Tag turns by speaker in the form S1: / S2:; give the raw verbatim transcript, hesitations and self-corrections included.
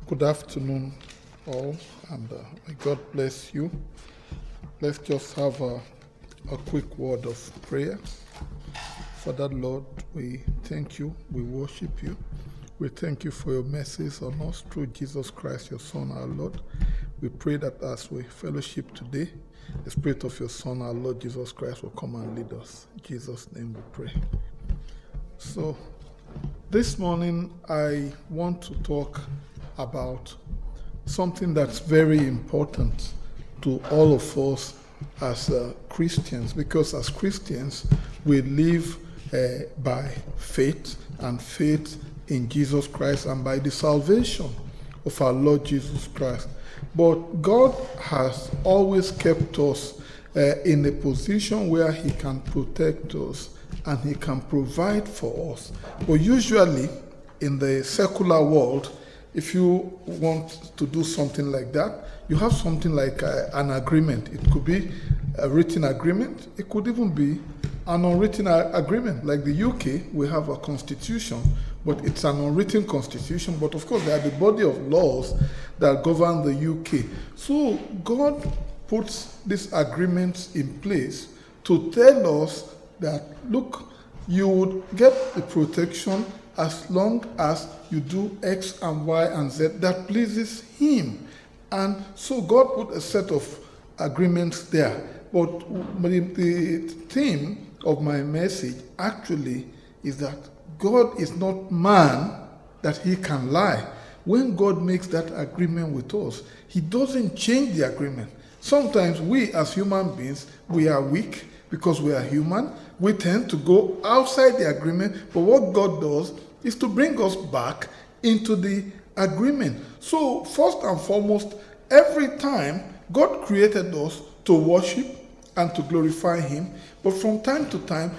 S1: Good afternoon, all, and uh, may God bless you. Let's just have a, a quick word of prayer. Father, Lord, we thank you, we worship you. We thank you for your mercies on us through Jesus Christ, your Son, our Lord. We pray that as we fellowship today, the Spirit of your Son, our Lord Jesus Christ, will come and lead us. In Jesus' name we pray. So, this morning I want to talk about something that's very important to all of us as uh, Christians, because as Christians we live uh, by faith and faith in Jesus Christ and by the salvation of our Lord Jesus Christ. But God has always kept us uh, in a position where he can protect us and he can provide for us. But usually in the secular world, if you want to do something like that, you have something like uh, an agreement. It could be a written agreement. It could even be an unwritten agreement. Like the U K, we have a constitution, but it's an unwritten constitution. But of course, there are the body of laws that govern the U K. So God puts these agreements in place to tell us that, look, you would get the protection as long as you do X and Y and Z that pleases him. And so God put a set of agreements there. But the, the theme of my message actually is that God is not man that he can lie. When God makes that agreement with us, he doesn't change the agreement. Sometimes we as human beings, we are weak because we are human. We tend to go outside the agreement, but what God does is to bring us back into the agreement. So first and foremost, every time God created us to worship and to glorify him, but from time to time,